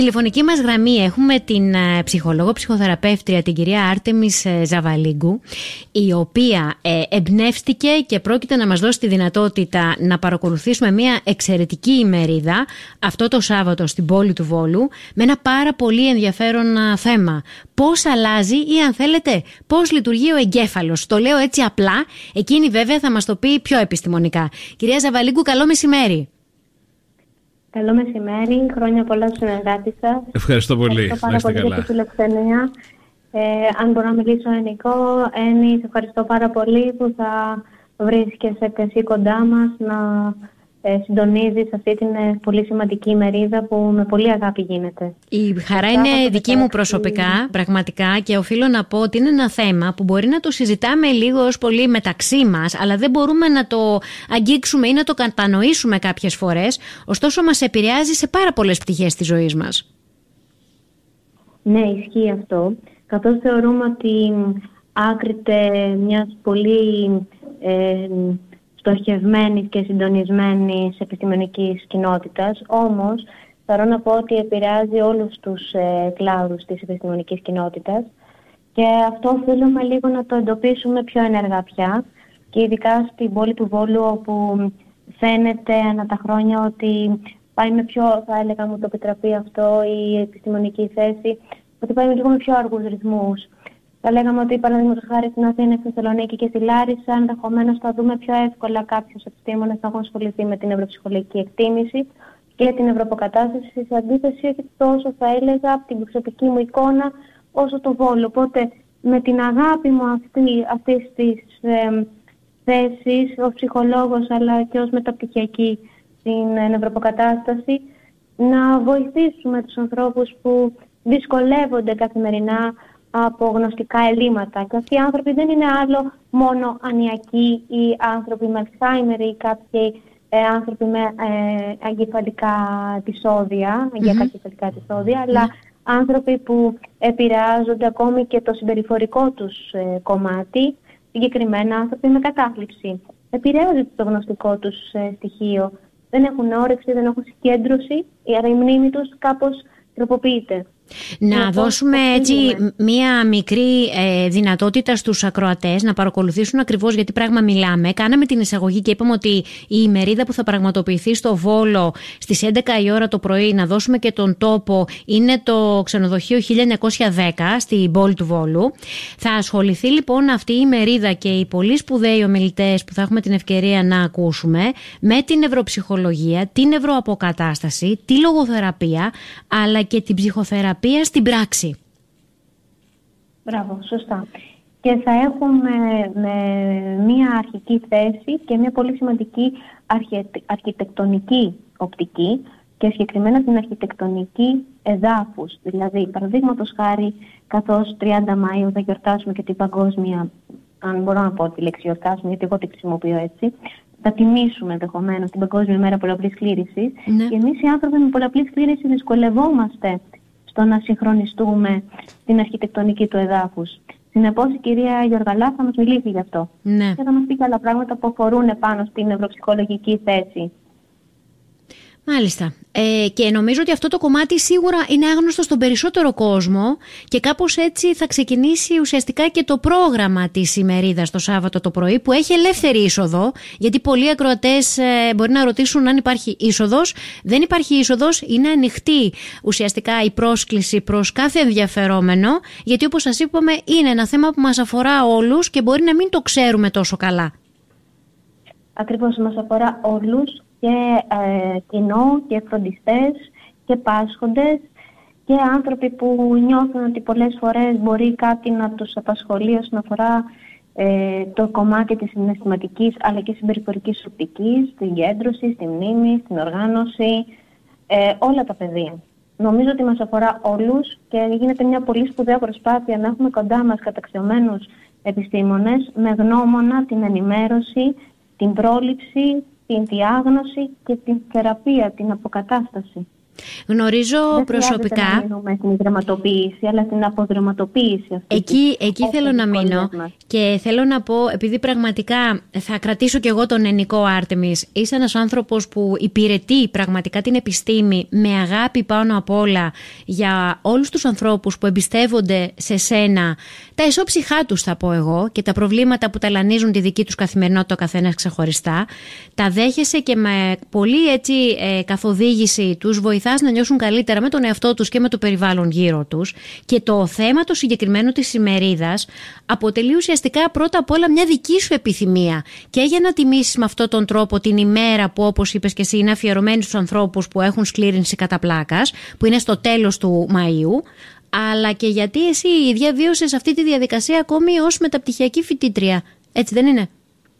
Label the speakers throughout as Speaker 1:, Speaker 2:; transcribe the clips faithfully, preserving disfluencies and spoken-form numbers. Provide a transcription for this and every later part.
Speaker 1: Τηλεφωνική μας γραμμή έχουμε την ε, ψυχολόγο, ψυχοθεραπεύτρια, την κυρία Άρτεμις ε, Ζαβαλίγκου, η οποία ε, εμπνεύστηκε και πρόκειται να μας δώσει τη δυνατότητα να παρακολουθήσουμε μια εξαιρετική ημερίδα αυτό το Σάββατο στην πόλη του Βόλου με ένα πάρα πολύ ενδιαφέρον α, θέμα. Πώς αλλάζει ή αν θέλετε πώς λειτουργεί ο εγκέφαλος. Το λέω έτσι απλά, εκείνη βέβαια θα μας το πει πιο επιστημονικά. Κυρία Ζαβαλίγκου, καλό μεσημέρι.
Speaker 2: Καλό μεσημέρι, χρόνια πολλά στους συνεργάτες σας.
Speaker 3: Ευχαριστώ πολύ.
Speaker 2: Ευχαριστώ πάρα πολύ για τη φιλοξενία. Ε, αν μπορώ να μιλήσω ελληνικό, Έννη, σε ευχαριστώ πάρα πολύ που θα βρίσκεσαι και εσύ κοντά μας να ε, συντονίζεις αυτή την ε, πολύ σημαντική ημερίδα που με πολύ αγάπη γίνεται.
Speaker 1: Η χαρά είναι δική μου προσωπικά, πραγματικά, και οφείλω να πω ότι είναι ένα θέμα που μπορεί να το συζητάμε λίγο ως πολύ μεταξύ μας, αλλά δεν μπορούμε να το αγγίξουμε ή να το κατανοήσουμε κάποιες φορές, ωστόσο μας επηρεάζει σε πάρα πολλές πτυχές της ζωής μας.
Speaker 2: Ναι, ισχύει αυτό. Καθώς θεωρούμε ότι άκρηται μιας πολύ ε, στοχευμένης και συντονισμένης επιστημονικής κοινότητας, όμως θέλω να πω ότι επηρεάζει όλους τους ε, κλάδους της επιστημονικής κοινότητας και αυτό οφείλουμε λίγο να το εντοπίσουμε πιο ενεργά πια και ειδικά στην πόλη του Βόλου, όπου φαίνεται ανά τα χρόνια ότι πάει με πιο, θα έλεγα, μου το επιτραπεί αυτό, η επιστημονική θέση, ότι πάει λίγο με πιο αργούς ρυθμούς. Θα λέγαμε ότι, παραδείγματος χάρη, στην Αθήνα, στη Θεσσαλονίκη και στη Λάρισα, ενδεχομένως θα δούμε πιο εύκολα κάποιους επιστήμονες να έχουν ασχοληθεί με την νευροψυχολογική εκτίμηση και την νευροαποκατάσταση, σε αντίθεση όχι τόσο, θα έλεγα, από την προσωπική μου εικόνα, όσο το Βόλο. Οπότε, με την αγάπη μου αυτή, αυτής της ε, θέσης, ως ψυχολόγος αλλά και ως μεταπτυχιακή στην ε, νευροαποκατάσταση, να βοηθήσουμε τους ανθρώπους που δυσκολεύονται καθημερινά από γνωστικά ελλείμματα. Και αυτοί οι άνθρωποι δεν είναι άλλο μόνο ανιακοί ή άνθρωποι με Alzheimer ή κάποιοι ε, άνθρωποι με ε, εγκεφαλικά επεισόδια, mm-hmm. για κάποια εγκεφαλικά επεισόδια, mm-hmm. αλλά άνθρωποι που επηρεάζονται ακόμη και το συμπεριφορικό τους ε, κομμάτι, συγκεκριμένα άνθρωποι με κατάθλιψη. Επηρεάζεται το γνωστικό τους ε, στοιχείο. Δεν έχουν όρεξη, δεν έχουν συγκέντρωση, άρα η μνήμη τους κάπως τροποποιείται.
Speaker 1: Να δώσουμε έτσι μία μικρή ε, δυνατότητα στους ακροατές να παρακολουθήσουν ακριβώς γιατί πράγμα μιλάμε. Κάναμε την εισαγωγή και είπαμε ότι η ημερίδα που θα πραγματοποιηθεί στο Βόλο στις έντεκα η ώρα το πρωί, να δώσουμε και τον τόπο, είναι το ξενοδοχείο χίλια εννιακόσια δέκα στην πόλη του Βόλου. Θα ασχοληθεί λοιπόν αυτή η ημερίδα και οι πολύ σπουδαίοι ομιλητές που θα έχουμε την ευκαιρία να ακούσουμε με την νευροψυχολογία, την νευροαποκατάσταση, τη λογοθεραπεία αλλά και την ψυχοθεραπεία στην πράξη.
Speaker 2: Μπράβο, σωστά. Και θα έχουμε με μία αρχική θέση και μία πολύ σημαντική αρχι... αρχιτεκτονική οπτική και συγκεκριμένα την αρχιτεκτονική εδάφους. Δηλαδή, παραδείγματος χάρη, καθώς τριάντα Μαΐου θα γιορτάσουμε και την παγκόσμια, αν μπορώ να πω τη λέξη γιορτάσουμε, γιατί εγώ τη χρησιμοποιώ έτσι, θα τιμήσουμε ενδεχομένως την Παγκόσμια Μέρα Πολλαπλής Κλήρησης. Ναι. Και εμείς οι άνθρωποι με πολλαπλή κλήρηση δυσκολευόμαστε στο να συγχρονιστούμε την αρχιτεκτονική του εδάφους. Συνεπώς η κυρία Γιοργαλά θα μας μιλήσει γι' αυτό.
Speaker 1: Ναι.
Speaker 2: Και θα μας πει και άλλα πράγματα που αφορούν πάνω στην νευροψυχολογική θέση.
Speaker 1: Μάλιστα. Ε, και νομίζω ότι αυτό το κομμάτι σίγουρα είναι άγνωστο στον περισσότερο κόσμο και κάπως έτσι θα ξεκινήσει ουσιαστικά και το πρόγραμμα της ημερίδας το Σάββατο το πρωί, που έχει ελεύθερη είσοδο, γιατί πολλοί ακροατές ε, μπορεί να ρωτήσουν αν υπάρχει είσοδος. Δεν υπάρχει είσοδος, είναι ανοιχτή ουσιαστικά η πρόσκληση προς κάθε ενδιαφερόμενο, γιατί όπως σας είπαμε είναι ένα θέμα που μας αφορά όλους και μπορεί να μην το ξέρουμε τόσο καλά.
Speaker 2: Ακριβώς, μας αφορά όλους. Και ε, κοινό και φροντιστές και πάσχοντες και άνθρωποι που νιώθουν ότι πολλές φορές μπορεί κάτι να τους απασχολεί όσον αφορά ε, το κομμάτι της συναισθηματικής αλλά και συμπεριφορικής οπτικής, στην κέντρωση, στη μνήμη, στην οργάνωση, ε, όλα τα πεδία. Νομίζω ότι μας αφορά όλους και γίνεται μια πολύ σπουδαία προσπάθεια να έχουμε κοντά μας καταξιωμένους επιστήμονες με γνώμονα την ενημέρωση, την πρόληψη, την διάγνωση και την θεραπεία, την αποκατάσταση.
Speaker 1: Γνωρίζω
Speaker 2: δεν
Speaker 1: προσωπικά.
Speaker 2: Δεν να μείνουμε στην δραματοποίηση, αλλά στην αποδραματοποίηση αυτή.
Speaker 1: Εκεί, εκεί θέλω να μείνω μας. Και θέλω να πω, επειδή πραγματικά θα κρατήσω κι εγώ τον Ενικό Άρτεμις, είσαι ένας άνθρωπος που υπηρετεί πραγματικά την επιστήμη με αγάπη πάνω απ' όλα για όλους τους ανθρώπους που εμπιστεύονται σε σένα τα εσώψυχά τους, θα πω εγώ, και τα προβλήματα που ταλανίζουν τη δική τους καθημερινότητα ο καθένας ξεχωριστά. Τα δέχεσαι και με πολύ έτσι ε, καθοδήγηση τους βοηθάς να νιώσουν καλύτερα με τον εαυτό τους και με το περιβάλλον γύρω τους. Και το θέμα το συγκεκριμένο της ημερίδας αποτελεί ουσιαστικά πρώτα απ' όλα μια δική σου επιθυμία και για να τιμήσεις με αυτόν τον τρόπο την ημέρα που, όπως είπες και εσύ, είναι αφιερωμένη στους ανθρώπους που έχουν σκλήρυνση κατά πλάκας, που είναι στο τέλος του Μαΐου, αλλά και γιατί εσύ η ίδια βίωσες αυτή τη διαδικασία ακόμη ως μεταπτυχιακή φοιτήτρια. Έτσι δεν είναι?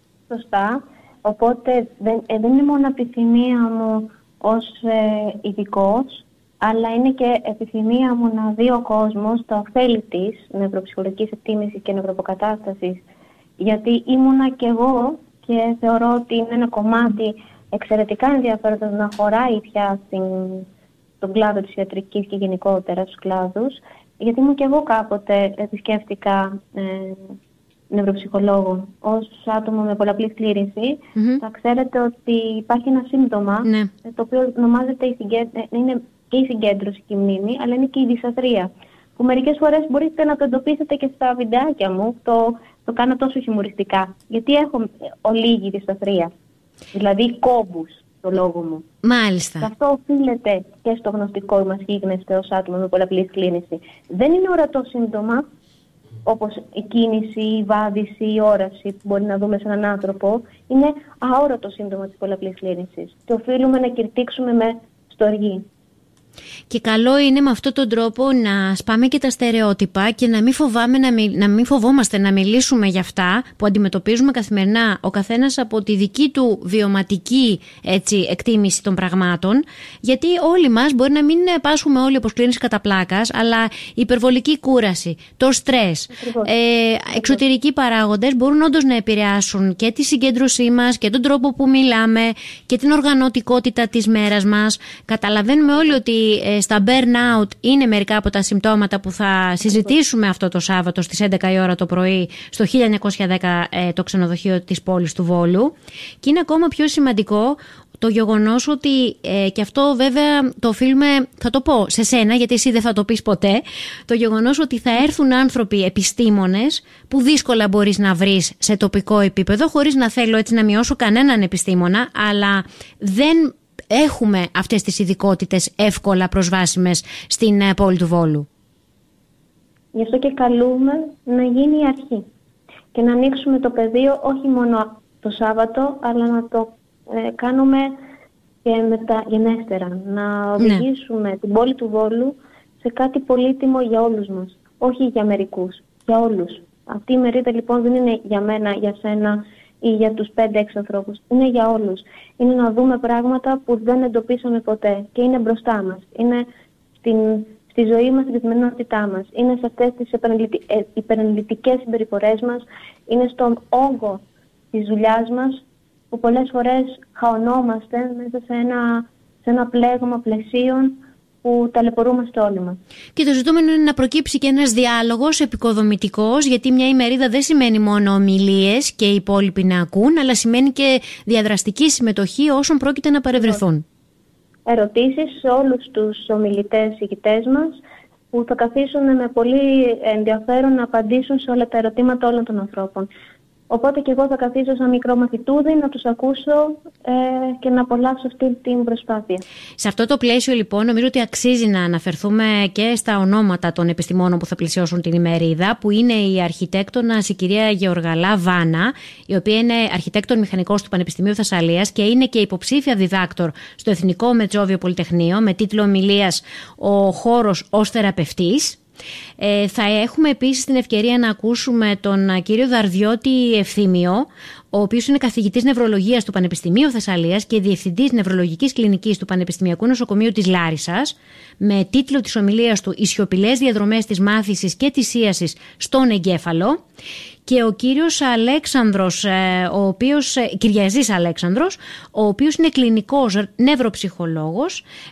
Speaker 2: Σωστά. Οπότε δεν, ε, δεν είναι μόνο επιθυμία μου ως ε, ειδικός, αλλά είναι και επιθυμία μου να δει ο κόσμος τα ωφέλη της νευροψυχολογικής εκτίμησης και νευροαποκατάστασης. Γιατί ήμουνα κι εγώ και θεωρώ ότι είναι ένα κομμάτι εξαιρετικά ενδιαφέροντα να χωράει πια στην, στον κλάδο της ιατρικής και γενικότερα στους κλάδους. Γιατί ήμουν κι εγώ κάποτε επισκέφτηκα ε, νευροψυχολόγο ως άτομο με πολλαπλή σκλήρυνση. Mm-hmm. Θα ξέρετε ότι υπάρχει ένα σύμπτωμα, ναι, το οποίο ονομάζεται η συγκέντρωση, είναι και η συγκέντρωση και η μνήμη, αλλά είναι και η δυσαθρία, που μερικές φορές μπορείτε να το εντοπίσετε και στα βιντεάκια μου. Το, το κάνω τόσο χιουμοριστικά, γιατί έχω ολίγη δυσαθρία, δηλαδή κόμπους στο λόγο μου.
Speaker 1: Μάλιστα.
Speaker 2: Και αυτό οφείλεται και στο γνωστικό μας γίγνεσθε ως άτομο με πολλαπλή σκλήρυνση. Δεν είναι ορατό σύμπτωμα, όπως η κίνηση, η βάδιση, η όραση που μπορεί να δούμε σε έναν άνθρωπο. Είναι αόρατο σύμπτωμα της πολλαπλής σκλήρυνσης και οφείλουμε να κηρτήξουμε με στοργή.
Speaker 1: Και καλό είναι με αυτόν τον τρόπο να σπάμε και τα στερεότυπα και να μην, φοβάμε, να, μι, να μην φοβόμαστε να μιλήσουμε για αυτά που αντιμετωπίζουμε καθημερινά ο καθένας από τη δική του βιωματική, έτσι, εκτίμηση των πραγμάτων. Γιατί όλοι μας μπορεί να μην πάσχουμε όλοι από σκλήρυνση κατά πλάκας, αλλά η υπερβολική κούραση, το στρες, ε, εξωτερικοί παράγοντες μπορούν όντως να επηρεάσουν και τη συγκέντρωσή μας και τον τρόπο που μιλάμε και την οργανωτικότητα της μέρας μας. Καταλαβαίνουμε όλοι ότι στα burnout είναι μερικά από τα συμπτώματα που θα συζητήσουμε αυτό το Σάββατο στις έντεκα η ώρα το πρωί στο χίλια εννιακόσια δέκα, το ξενοδοχείο της πόλης του Βόλου. Και είναι ακόμα πιο σημαντικό το γεγονός ότι, ε, και αυτό βέβαια το οφείλουμε, θα το πω σε σένα γιατί εσύ δεν θα το πεις ποτέ, το γεγονός ότι θα έρθουν άνθρωποι επιστήμονες που δύσκολα μπορείς να βρεις σε τοπικό επίπεδο, χωρίς να θέλω έτσι να μειώσω κανέναν επιστήμονα, αλλά δεν έχουμε αυτές τις ειδικότητες εύκολα προσβάσιμες στην πόλη του Βόλου.
Speaker 2: Γι' αυτό και καλούμε να γίνει η αρχή και να ανοίξουμε το πεδίο όχι μόνο το Σάββατο, αλλά να το ε, κάνουμε και μεταγενέστερα. Να οδηγήσουμε, ναι, την πόλη του Βόλου σε κάτι πολύτιμο για όλους μας, όχι για μερικούς, για όλους. Αυτή η μερίδα λοιπόν δεν είναι για μένα, για σένα ή για τους πέντε έξι ανθρώπους. Είναι για όλους. Είναι να δούμε πράγματα που δεν εντοπίσαμε ποτέ και είναι μπροστά μας. Είναι στην, στη ζωή μας, στην καθημερινότητά μας. Είναι σε αυτές τις υπεραναλυτικές συμπεριφορές μας. Είναι στον όγκο της δουλειάς μας που πολλές φορές χαωνόμαστε μέσα σε ένα, σε ένα πλέγμα πλαισίων που ταλαιπωρούμαστε όλοι μας.
Speaker 1: Και το ζητούμενο είναι να προκύψει και ένας διάλογος επικοδομητικός, γιατί μια ημερίδα δεν σημαίνει μόνο ομιλίες και οι υπόλοιποι να ακούν, αλλά σημαίνει και διαδραστική συμμετοχή όσων πρόκειται να παρευρεθούν.
Speaker 2: Ερωτήσεις σε όλους τους ομιλητές, ηγητές μας, που θα καθίσουν με πολύ ενδιαφέρον να απαντήσουν σε όλα τα ερωτήματα όλων των ανθρώπων. Οπότε και εγώ θα καθίσω σαν μικρό μαθητούδι να τους ακούσω ε, και να απολαύσω αυτή την προσπάθεια. Σε
Speaker 1: αυτό το πλαίσιο λοιπόν νομίζω ότι αξίζει να αναφερθούμε και στα ονόματα των επιστημόνων που θα πλησιώσουν την ημερίδα, που είναι η αρχιτέκτονας η κυρία Γεωργαλά Βάνα, η οποία είναι αρχιτέκτον μηχανικός του Πανεπιστημίου Θεσσαλίας και είναι και υποψήφια διδάκτορ στο Εθνικό Μετσόβιο Πολυτεχνείο με τίτλο ομιλίας «Ο χώρος ως θεραπευτής». Ε, θα έχουμε επίσης την ευκαιρία να ακούσουμε τον κύριο Δαρδιώτη Ευθύμιο, ο οποίος είναι καθηγητής νευρολογίας του Πανεπιστημίου Θεσσαλίας και διευθυντής νευρολογικής κλινικής του Πανεπιστημιακού Νοσοκομείου της Λάρισσας, με τίτλο της ομιλίας του «Οι σιωπηλές διαδρομές της μάθησης και της ίασης στον εγκέφαλο». Και ο κύριος Αλέξανδρος, ο οποίος, Κυριαζής Αλέξανδρος, ο οποίος είναι κλινικός νευροψυχολόγος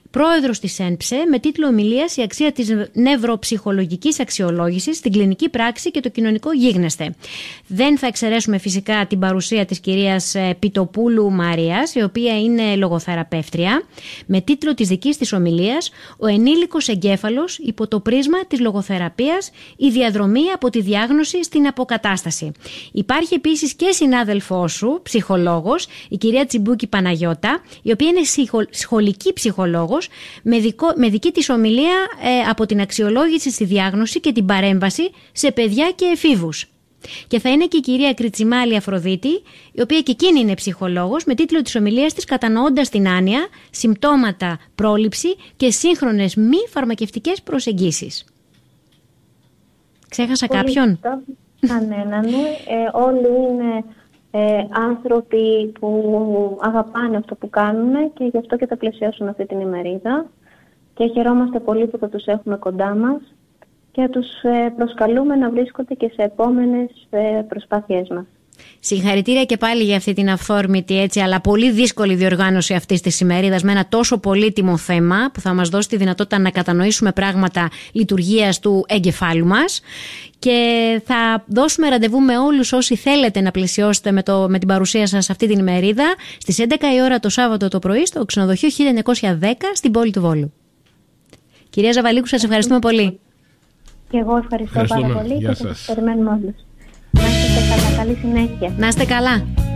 Speaker 1: πρόεδρος της ΕΝΠΣΕ, με τίτλο ομιλίας «Η αξία της νευροψυχολογικής αξιολόγησης στην κλινική πράξη και το κοινωνικό γίγνεσθε». Δεν θα εξαιρέσουμε φυσικά την παρουσία της κυρίας Πιτοπούλου Μαρίας, η οποία είναι λογοθεραπεύτρια, με τίτλο της δικής της ομιλίας «Ο ενήλικος εγκέφαλος υπό το πρίσμα της λογοθεραπείας, η διαδρομή από τη διάγνωση στην αποκατάσταση». Υπάρχει επίσης και συνάδελφός σου, ψυχολόγος, η κυρία Τσιμπούκη Παναγιώτα, η οποία είναι σχολική ψυχολόγος, με, δικό, με δική της ομιλία ε, από την αξιολόγηση στη διάγνωση και την παρέμβαση σε παιδιά και εφήβους. Και θα είναι και η κυρία Κριτσιμάλη Αφροδίτη, η οποία και εκείνη είναι ψυχολόγος, με τίτλο της ομιλίας της «Κατανοώντας την άνοια, συμπτώματα, πρόληψη και σύγχρονες μη φαρμακευτικές προσεγγίσεις». Ξέχασα Πολύ κάποιον?
Speaker 2: Κανέναν. Ε, όλοι είναι ε, άνθρωποι που αγαπάνε αυτό που κάνουν και γι' αυτό και θα πλαισιώσουν αυτή την ημερίδα. Και χαιρόμαστε πολύ που θα τους έχουμε κοντά μας και τους ε, προσκαλούμε να βρίσκονται και σε επόμενες ε, προσπάθειές μας.
Speaker 1: Συγχαρητήρια και πάλι για αυτή την αυθόρμητη, έτσι, αλλά πολύ δύσκολη διοργάνωση αυτής της ημερίδας με ένα τόσο πολύτιμο θέμα που θα μας δώσει τη δυνατότητα να κατανοήσουμε πράγματα λειτουργίας του εγκεφάλου μας. Και θα δώσουμε ραντεβού με όλους όσοι θέλετε να πλαισιώσετε με, το, με την παρουσία σας αυτή την ημερίδα στις έντεκα η ώρα το Σάββατο το πρωί στο ξενοδοχείο χίλια εννιακόσια δέκα στην πόλη του Βόλου. Κυρία Ζαβαλίκου, σας ευχαριστούμε πολύ.
Speaker 2: Και εγώ ευχαριστώ πάρα πολύ και σας περιμένουμε όλους. Να είστε καλά, καλή συνέχεια.
Speaker 1: Να είστε καλά.